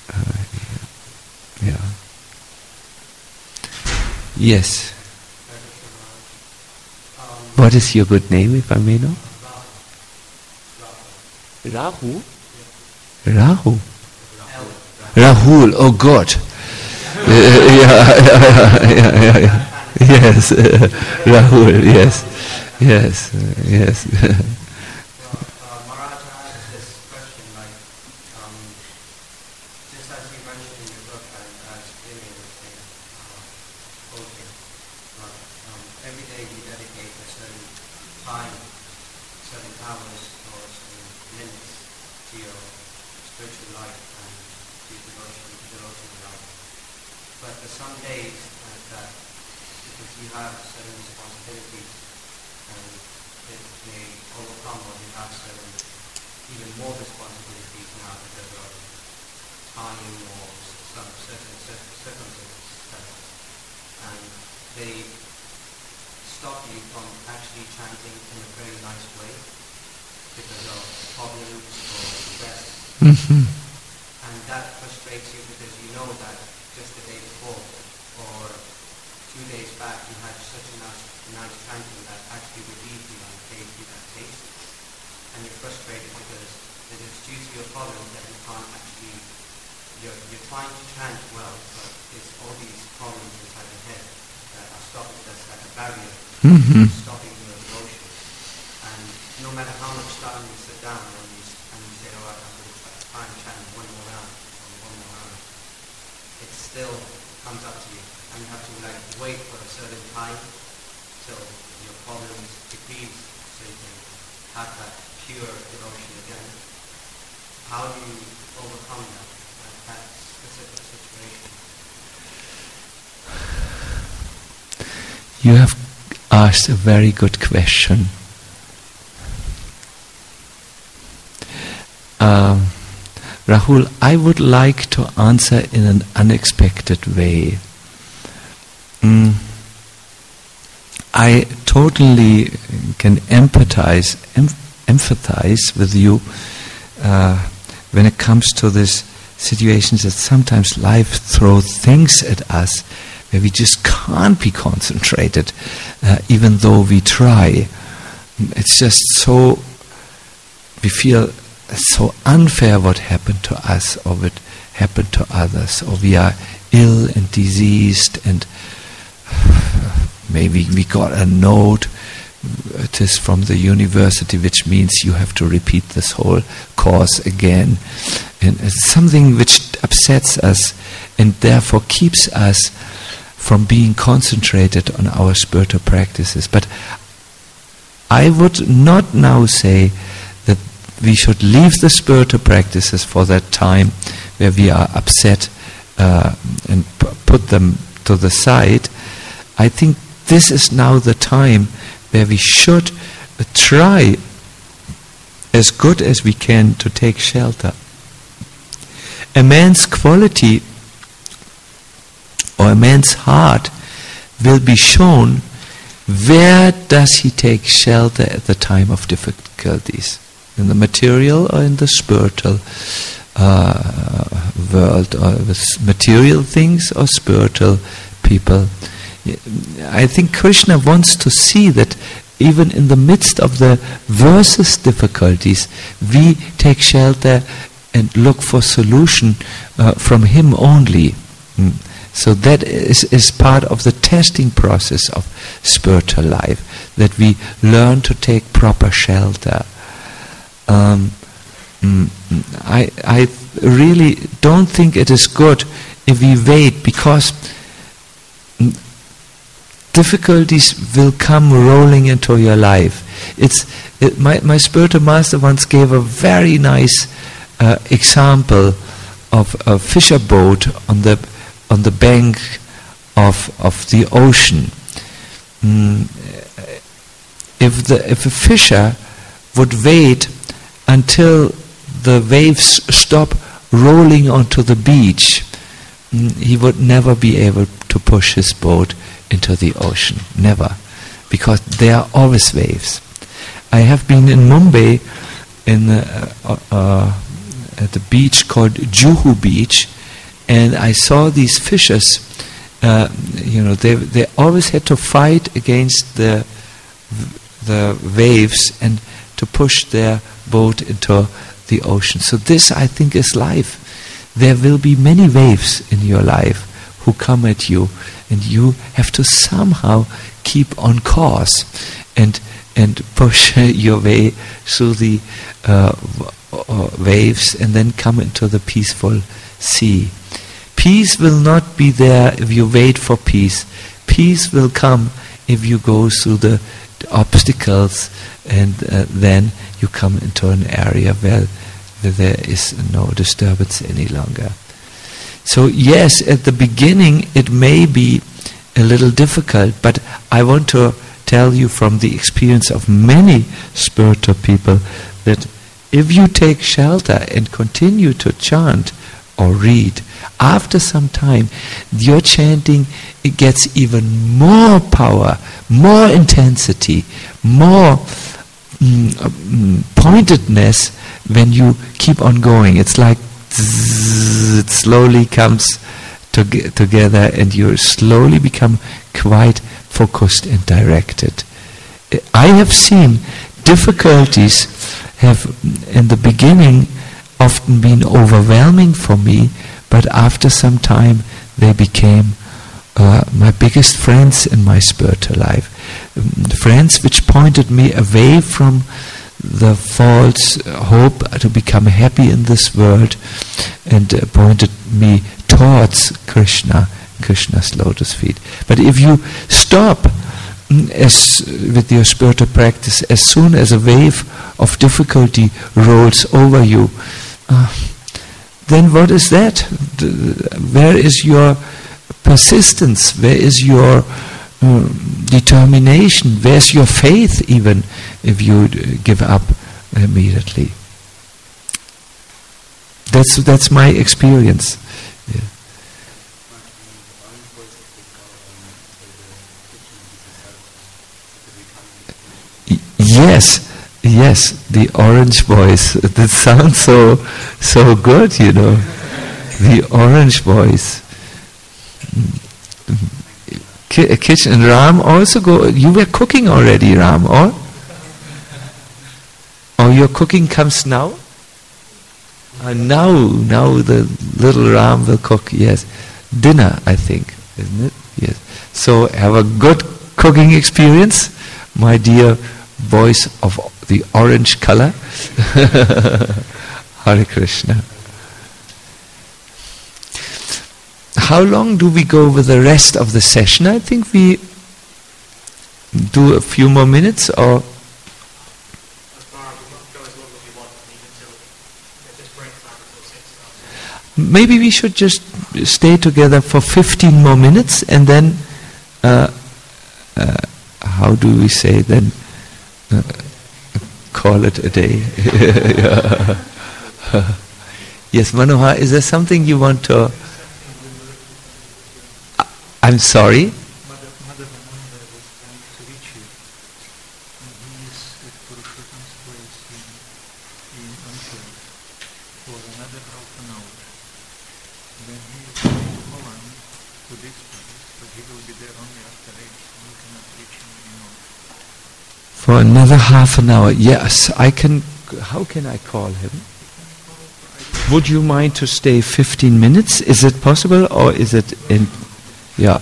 Yes. What is your good name, if I may know? Rahu? Rahu? Rahul, oh God. Yeah. Yes, Rahul, yes. Maharaj asked this question, just as you mentioned in your book, as Jimmy was saying, every day you dedicate a certain time, certain hours, or certain minutes to your spiritual life and to your devotional life. But for some days, that because you have certain responsibilities, and it may overcome, or you have certain even more responsibilities now because of time or some certain circumstances, and they stop you from actually chanting in a very nice way because of problems or stress. And that frustrates you because you know that just the day before or 2 days back you had such a nice chanting that actually relieved you and gave you that taste. And you're frustrated because it is due to your problems that you can't actually, you're trying to chant well, but it's all these problems inside your head that are stopping, that's like a barrier, stopping your devotion. And no matter how much time you sit down and you say, all right, I'm going to try and chant one more round, it's still comes up to you, and you have to like wait for a certain time till your problems decrease, so you can have that pure devotion again. How do you overcome that specific situation? You have asked a very good question. Rahul, I would like to answer in an unexpected way. I totally can empathize with you when it comes to these situations that sometimes life throws things at us where we just can't be concentrated, even though we try. It's just so, we feel so unfair what happened to us or what happened to others, or we are ill and diseased, and maybe we got a note, it is from the university, which means you have to repeat this whole course again, and it's something which upsets us and therefore keeps us from being concentrated on our spiritual practices. But I would not now say that we should leave the spiritual practices for that time where we are upset and put them to the side. I think this is now the time where we should try as good as we can to take shelter. A man's quality or a man's heart will be shown where does he take shelter at the time of difficulties, in the material or in the spiritual world, or with material things or spiritual people. I think Krishna wants to see that even in the midst of the worst difficulties, we take shelter and look for solution from him only. So that is part of the testing process of spiritual life, that we learn to take proper shelter. I really don't think it is good if we wait, because difficulties will come rolling into your life. My spiritual master once gave a very nice example of a fisher boat on the bank of the ocean. If a fisher would wait until the waves stop rolling onto the beach, he would never be able to push his boat into the ocean. Never. Because there are always waves. I have been in Mumbai at the beach called Juhu Beach, and I saw these fishers, they always had to fight against the waves and to push their boat into the ocean. So this, I think, is life. There will be many waves in your life who come at you, and you have to somehow keep on course and push your way through the waves and then come into the peaceful sea. Peace will not be there if you wait for peace. Peace will come if you go through the obstacles, and then you come into an area where there is no disturbance any longer. So yes, at the beginning it may be a little difficult, but I want to tell you from the experience of many spiritual people that if you take shelter and continue to chant or read, after some time your chanting, it gets even more power, more intensity, more pointedness when you keep on going. It's like it slowly comes together, and you slowly become quite focused and directed. I have seen difficulties have in the beginning often been overwhelming for me, but after some time they became my biggest friends in my spiritual life. Friends which pointed me away from the false hope to become happy in this world, and pointed me towards Krishna Krishna's lotus feet. But if you stop as with your spiritual practice, as soon as a wave of difficulty rolls over you, then what is that? Where is your persistence? Where is your determination? Where's your faith, even if you give up immediately? That's my experience. Yeah. Yes, the orange voice. That sounds so good, you know. The orange voice. Kitchen and Ram also go. You were cooking already, Ram, or your cooking comes now? Now the little Ram will cook. Yes, dinner, I think, isn't it? Yes. So have a good cooking experience, my dear voice of the orange color. Hare Krishna. How long do we go with the rest of the session? I think we do a few more minutes, or maybe we should just stay together for 15 more minutes, and then how do we say then? Call it a day. Yes, Manohar, is there something you want to? I'm sorry? Mother Vananda was trying to reach you. He is at Purushottam's place in Antwerp for another half an hour. Then he is going to Holland to this place, but he will be there only after 8, so you cannot reach him anymore. For another half an hour. Yes, I can. How can I call him? Would you mind to stay 15 minutes? Is it possible, or is it in... Yeah.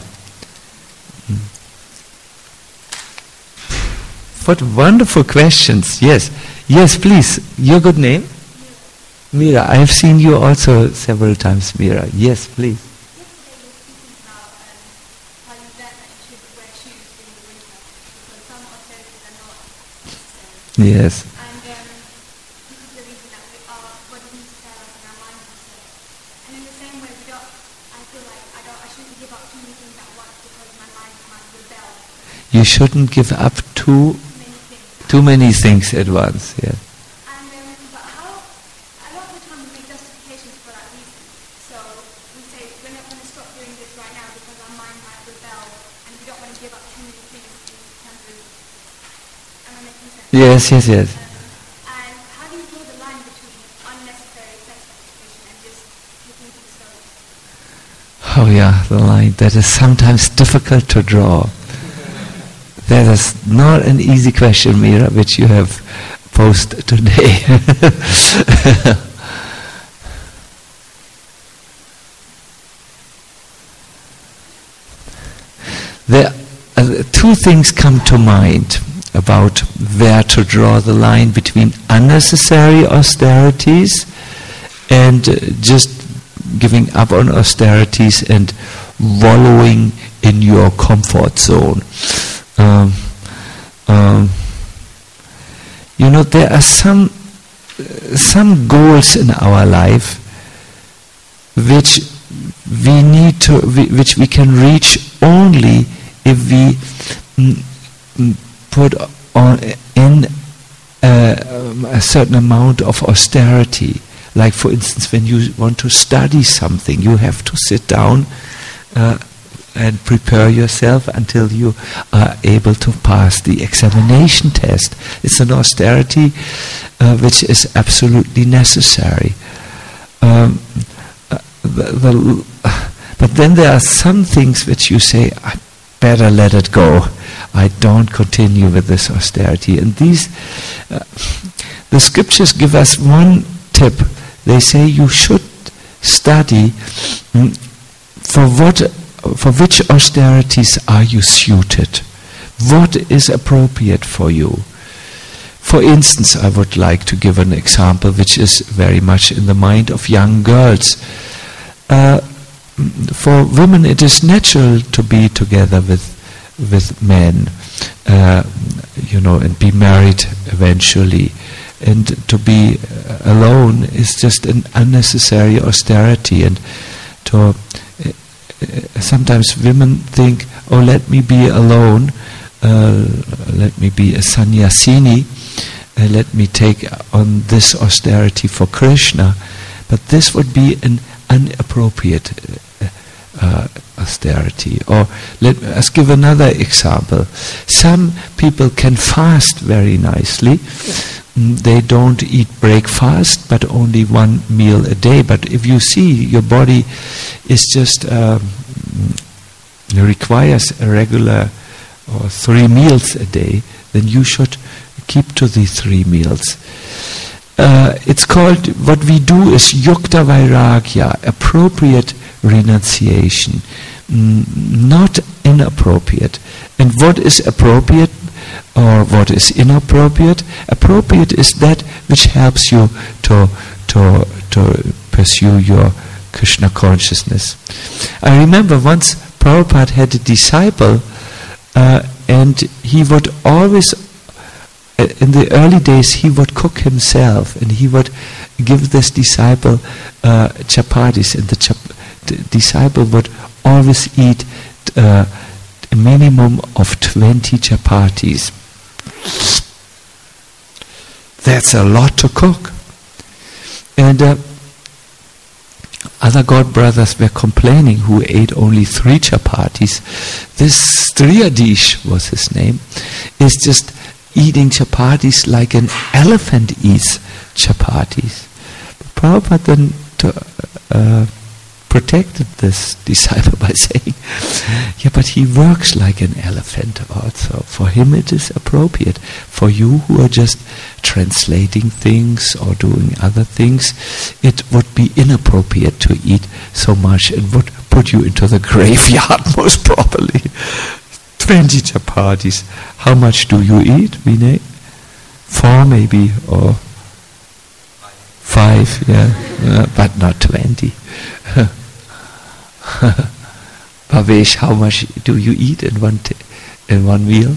What wonderful questions. Yes. Yes, please. Your good name? Meera. I have seen you also several times, Meera. Yes, please. Yes. And this is the reason that our body needs to tell us and our mind needs to tell us. And in the same way, I feel like I shouldn't give up too many things at once because my mind might rebel. You shouldn't give up too many things at once. Yeah. And but how? A lot of the time we make justifications for that reason. So we say we're not going to stop doing this right now because our mind might rebel, and we don't want to give up too many things in terms of. Am I making sense? Yes. And how do you draw the line between unnecessary sex gratification and just taking things slowly? Oh yeah, the line. That is sometimes difficult to draw. That is not an easy question, Meera, which you have posed today. There two things come to mind about where to draw the line between unnecessary austerities and just giving up on austerities and wallowing in your comfort zone. There are some goals in our life which we can reach only if we put on in a certain amount of austerity. Like, for instance, when you want to study something, you have to sit down and prepare yourself until you are able to pass the examination test. It's an austerity which is absolutely necessary. But then there are some things which you say, I better let it go. I don't continue with this austerity. And these, the scriptures give us one tip. They say you should study for which austerities are you suited? What is appropriate for you? For instance, I would like to give an example which is very much in the mind of young girls. for women it is natural to be together with men, and be married eventually. And to be alone is just an unnecessary austerity. And sometimes women think, oh, let me be alone, let me be a sannyasini, let me take on this austerity for Krishna. But this would be an inappropriate austerity. Or let us give another example. Some people can fast very nicely. They don't eat breakfast, but only one meal a day. But if you see your body is just requires a regular or 3 meals a day, then you should keep to the 3 meals. It's called, what we do is yukta vairagya, appropriate renunciation, not inappropriate. And what is appropriate or what is inappropriate? Appropriate is that which helps you to pursue your Krishna consciousness. I remember once Prabhupada had a disciple, and he would always, in the early days, he would cook himself, and he would give this disciple chapatis, and the disciple would always eat a minimum of 20 chapatis. That's a lot to cook. And other god brothers were complaining who ate only 3 chapatis. This Striyadish was his name, is just eating chapatis like an elephant eats chapatis. But Prabhupada then protected this disciple by saying, yeah, but he works like an elephant also. For him it is appropriate. For you who are just translating things or doing other things, it would be inappropriate to eat so much. It would put you into the graveyard most probably. 20 chapatis. How much do you eat, Vinay? 4 maybe, or 5, yeah, but not 20. Bhavesh, how much do you eat in one meal?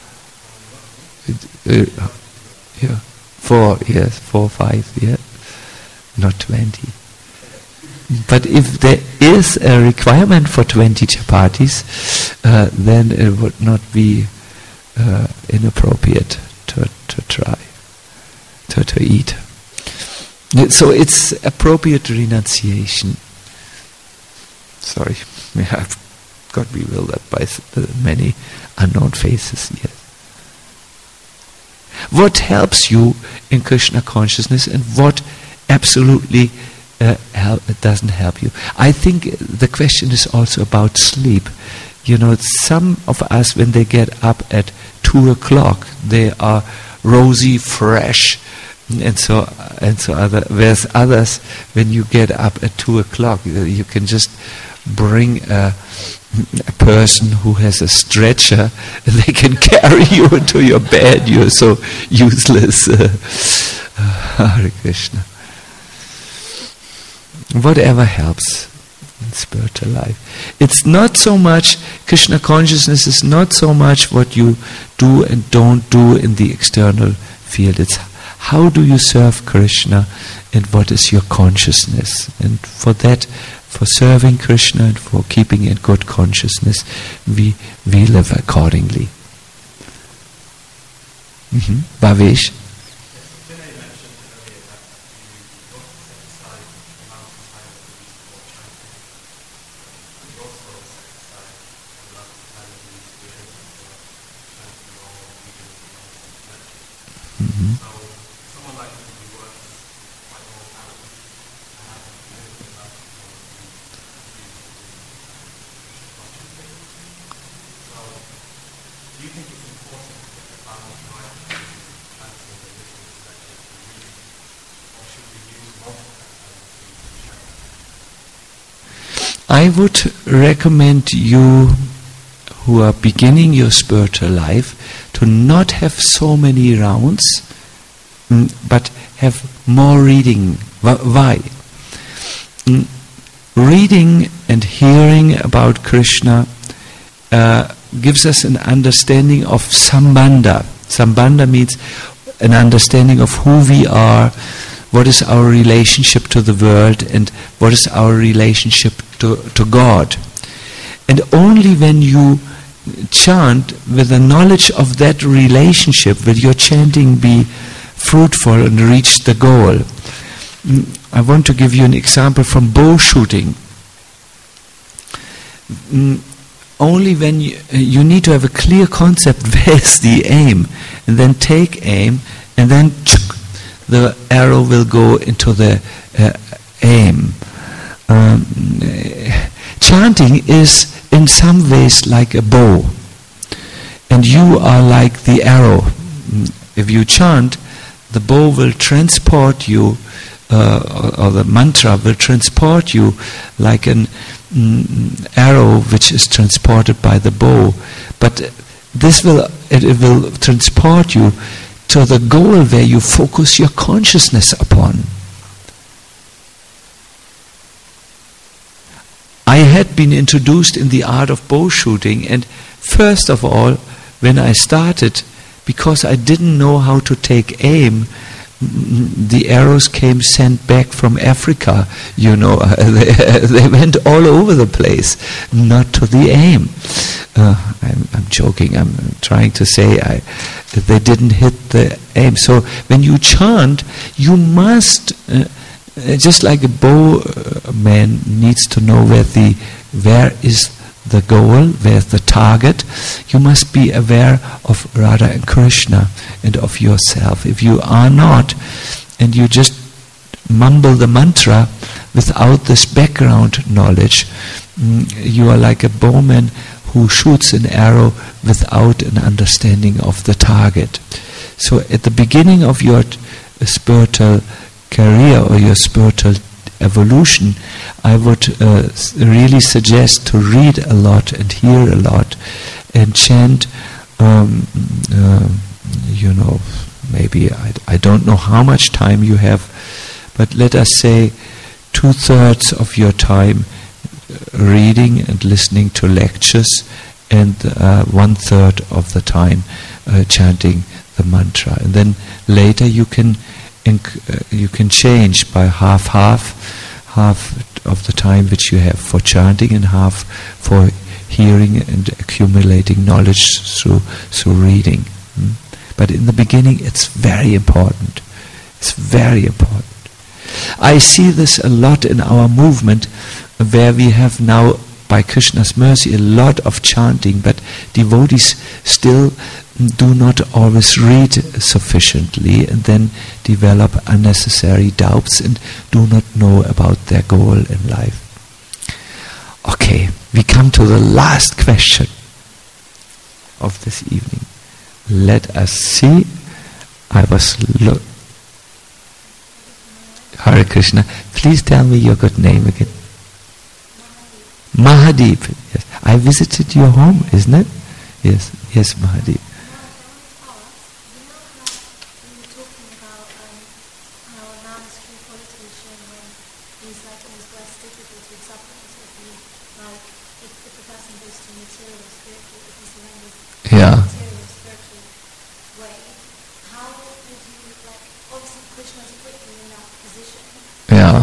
4, yes, 4, 5, yeah, not 20. But if there is a requirement for 20 chapatis, then it would not be inappropriate to try to eat. So it's appropriate renunciation. Sorry, I've got bewildered by many unknown faces. Yes. What helps you in Krishna consciousness, and what absolutely doesn't help you? I think the question is also about sleep. Some of us, when they get up at 2 o'clock, they are rosy, fresh, and so other. Whereas others, when you get up at 2 o'clock, you can just bring a person who has a stretcher, and they can carry you into your bed. You're so useless. Hare Krishna. Whatever helps in spiritual life. It's not so much, Krishna consciousness is not so much what you do and don't do in the external field. It's how do you serve Krishna, and what is your consciousness? And for that, for serving Krishna and for keeping in good consciousness, we live accordingly. Bhavesh? I would recommend you who are beginning your spiritual life to not have so many rounds, but have more reading. Why? Reading and hearing about Krishna gives us an understanding of Sambandha. Sambandha means an understanding of who we are, what is our relationship to the world, and what is our relationship to God. And only when you chant with the knowledge of that relationship will your chanting be fruitful and reach the goal. I want to give you an example from bow shooting. Only when you need to have a clear concept where is the aim, and then take aim, and then the arrow will go into the aim. Chanting is in some ways like a bow, and you are like the arrow. If you chant, the bow will transport you, or the mantra will transport you like an arrow which is transported by the bow. But it will transport you to the goal where you focus your consciousness upon. I had been introduced in the art of bow shooting, and first of all, when I started, because I didn't know how to take aim, the arrows came sent back from Africa, they went all over the place, not to the aim. I'm joking, I'm trying to say they didn't hit the aim. So when you chant, you must, just like a bowman needs to know where is the goal, where's the target, you must be aware of Radha and Krishna and of yourself. If you are not, and you just mumble the mantra without this background knowledge, you are like a bowman who shoots an arrow without an understanding of the target. So at the beginning of your spiritual career or your spiritual evolution, I would really suggest to read a lot and hear a lot and chant, maybe I don't know how much time you have, but let us say 2/3 of your time reading and listening to lectures, and 1/3 of the time chanting the mantra. And then later you can change by half of the time which you have for chanting and half for hearing and accumulating knowledge through reading. But in the beginning it's very important. It's very important. I see this a lot in our movement, where we have now, by Krishna's mercy, a lot of chanting, but devotees still do not always read sufficiently, and then develop unnecessary doubts and do not know about their goal in life. Okay, we come to the last question of this evening. Let us see. Hare Krishna. Please tell me your good name again. Mahadeep. Yes. I visited your home, isn't it? Yes, Mahadeep. Yeah. Yeah.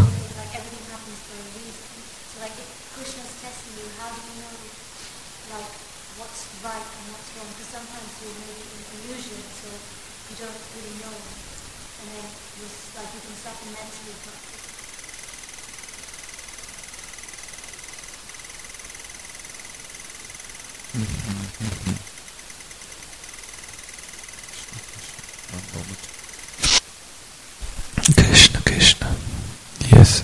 Krishna. Yes.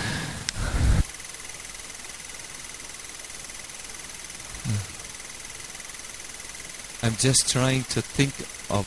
I'm just trying to think of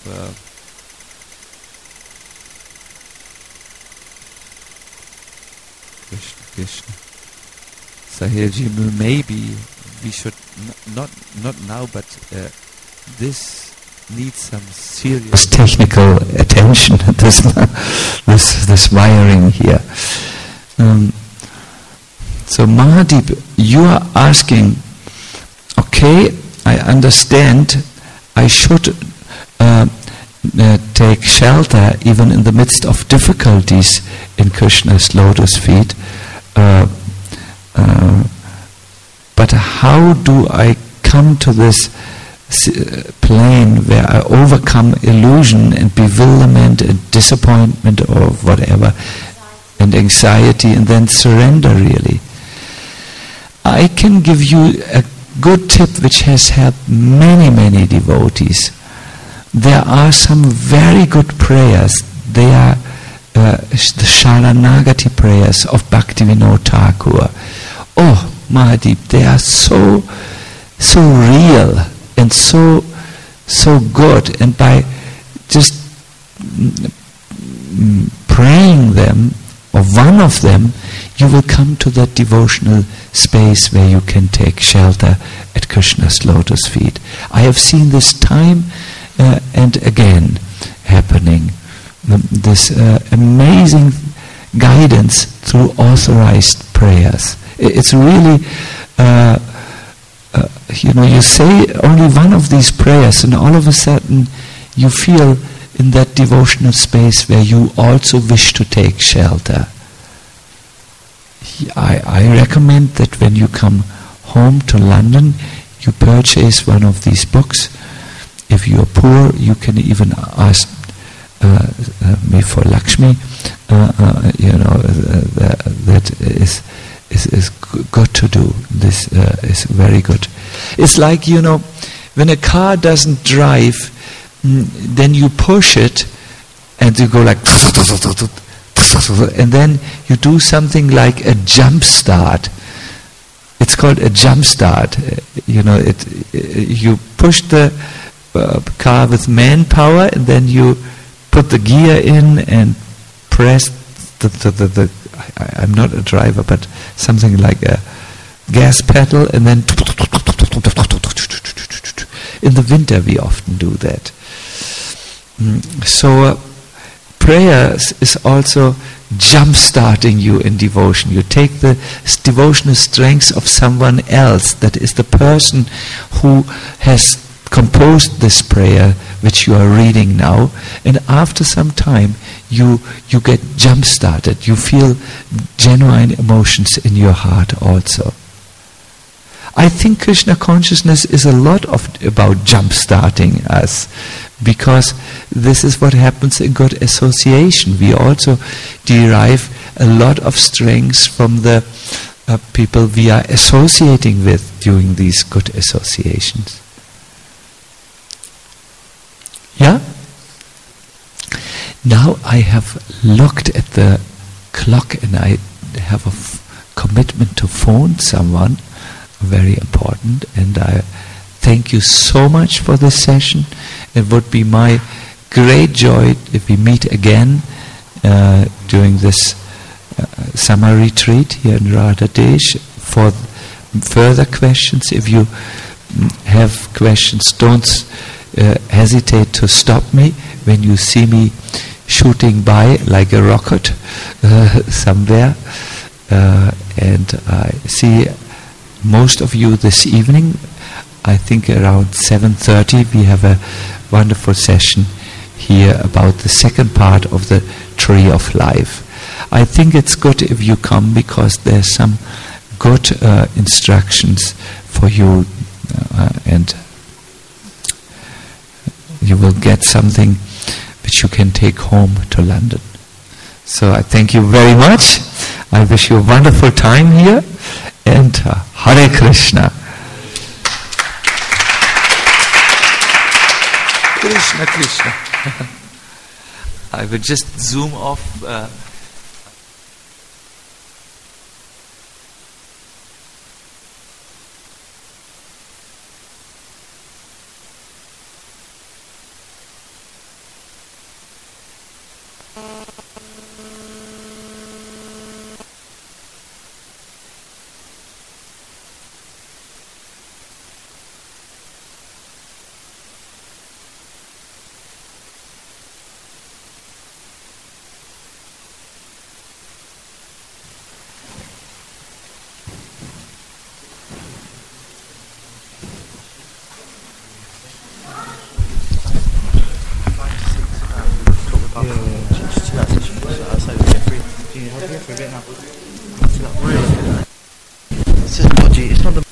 Krishna. Sahilji, maybe we should not now, but this needs some serious technical attention. This wiring here. So Mahadeep, you are asking, okay, I understand I should take shelter even in the midst of difficulties in Krishna's lotus feet. But how do I come to this plane where I overcome illusion and bewilderment and disappointment or whatever, and anxiety, and then surrender really? I can give you a good tip which has helped many, many devotees. There are some very good prayers. They are the Sharanagati prayers of Bhaktivinoda Thakur. Oh, Mahadeep, they are so real and so good. And by just praying them, or one of them, you will come to that devotional space where you can take shelter at Krishna's lotus feet. I have seen this time and again happening. This amazing guidance through authorized prayers. It's really, you say only one of these prayers and all of a sudden you feel in that devotional space where you also wish to take shelter. I recommend that when you come home to London, you purchase one of these books. If you are poor, you can even ask me for Lakshmi. That is good to do. This is very good. It's like, when a car doesn't drive, then you push it and you go like, and then you do something like a jump start. It's called a jump start. You push the car with manpower, and then you put the gear in and press the I'm not a driver, but something like a gas pedal, and then in the winter we often do that. So prayer is also jump-starting you in devotion. You take the devotional strengths of someone else, that is the person who has composed this prayer which you are reading now, and after some time you get jump-started. You feel genuine emotions in your heart also. I think Krishna consciousness is a lot about jump-starting us, because this is what happens in good association. We also derive a lot of strengths from the people we are associating with during these good associations. Yeah? Now I have looked at the clock and I have a commitment to phone someone, very important, and I thank you so much for this session. It would be my great joy if we meet again during this summer retreat here in Radha Desh for further questions. If you have questions, don't hesitate to stop me when you see me shooting by like a rocket somewhere. And I see most of you this evening. I think around 7:30 we have a wonderful session here about the second part of the Tree of Life. I think it's good if you come, because there's some good instructions for you, and you will get something which you can take home to London. So I thank you very much. I wish you a wonderful time here, and Hare Krishna. Krishna, Krishna. I will just zoom off here for a bit now. It's just dodgy. It's not the